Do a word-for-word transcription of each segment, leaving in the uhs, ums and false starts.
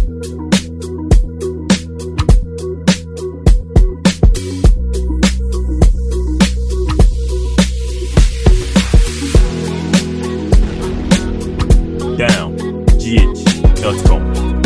down g h dot com.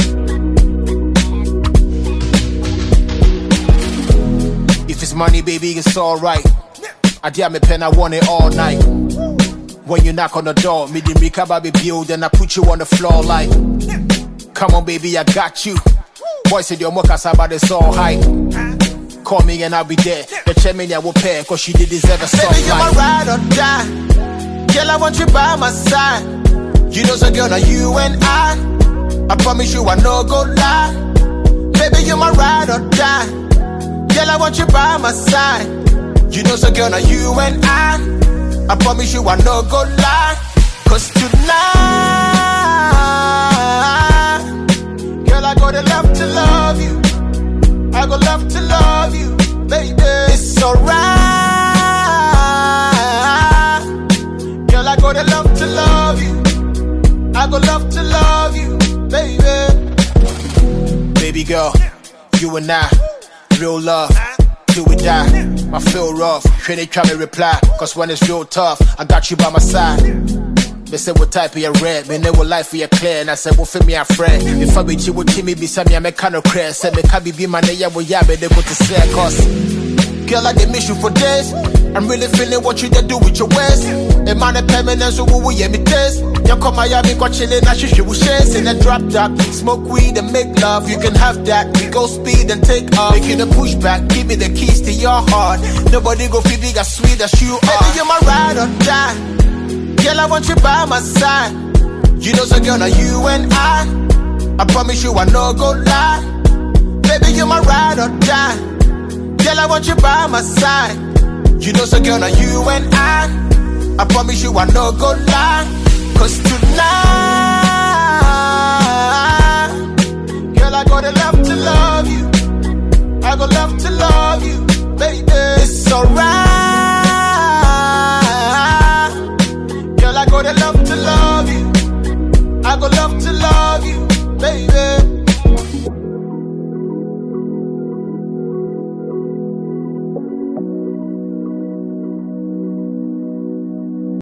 If it's money, baby, it's alright. I damn me pen, I want it all night. When you knock on the door, me the make up baby build, and I put you on the floor like, come on, baby, I got you. Boy said your mocha about it's all hype. Call me and I'll be there. The chairman I will pay, cause she did deserve a song. Baby, you're my ride or die. Girl, I want you by my side. You know, so girl, now you and I. I promise you I no go lie. Baby, you're my ride or die. Girl, I want you by my side. You know, so girl, now you and I. I promise you I no go lie. Cause tonight, girl, I go to love to love you. I go love to love you, baby. It's alright. Girl, I go to love to love you. I go love to love you, baby. Baby girl, you and I, real love, do we die? I feel rough, when they try me reply, cause when it's real tough, I got you by my side. They said what type of your red, man, they will lie for your clear. And I said, well, for me, I'm friend. If I be you, would me be some me, kind of crazy. Said, me can't be my name, well, yeah, but they go to say, cause girl, I did miss you for days. I'm really feeling what you did do with your waist. A man of permanence, so who will you me taste? You come my yard, go chillin', I should you shares in a drop top. Smoke weed and make love, you can have that. We go speed and take off. Making a pushback, give me the keys to your heart. Nobody go feel big as sweet as you are. Baby, you're my ride or die. Girl, I want you by my side. You know, so girl, now you and I. I promise you I no go lie. Baby, you're my ride or die. Girl, I want you by my side. You know, so girl, now you and I. I promise you I no go lie. Cause tonight, girl, I go to love to love you. I go love to love you, baby.